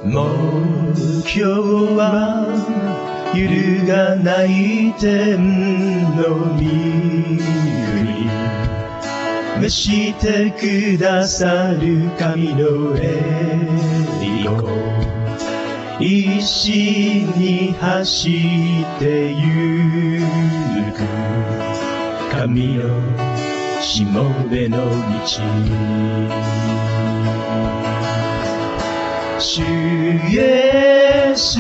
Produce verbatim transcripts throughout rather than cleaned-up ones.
目標は揺るがない天の御国、召してくださる神の栄光、一心に走ってゆく神のしもべの道。主イエス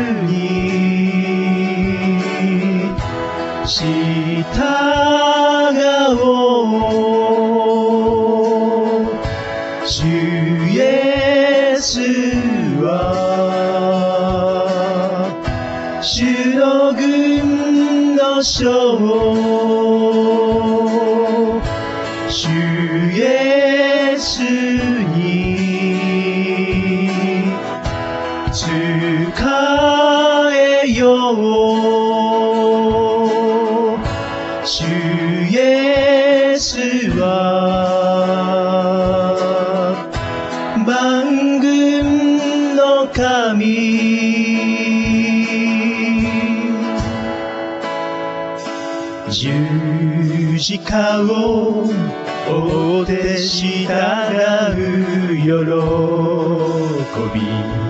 に従おう。主イエスは主の軍の将、主イエスに仕えよう。主イエスは万軍の神、十字架を追って従う喜び、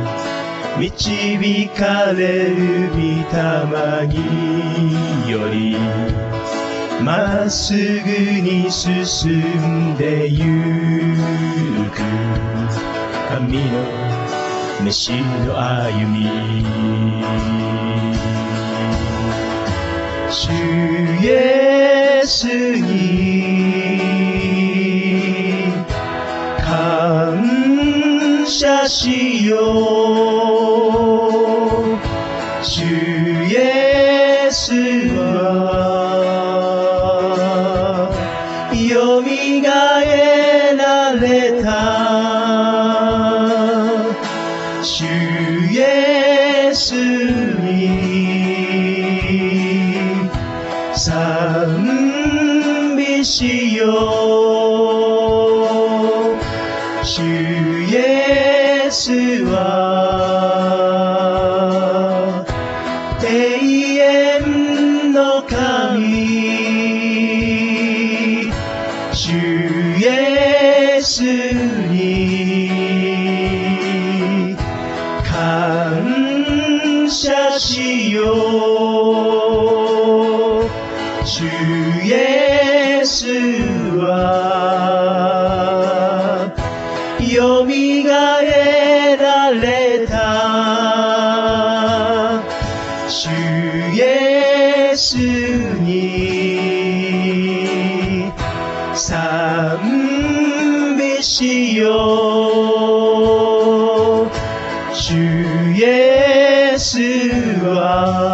導かれる御霊により、まっすぐに進んでゆく神の召しの歩み。主イエスに感謝しよう。主イエスはよみがえられた。主イエスに賛美しよう。主イエスは永遠の神。主イエスに感謝しよう。主イエスはよみがえられた。主イエスに賛美しよう。主イエスは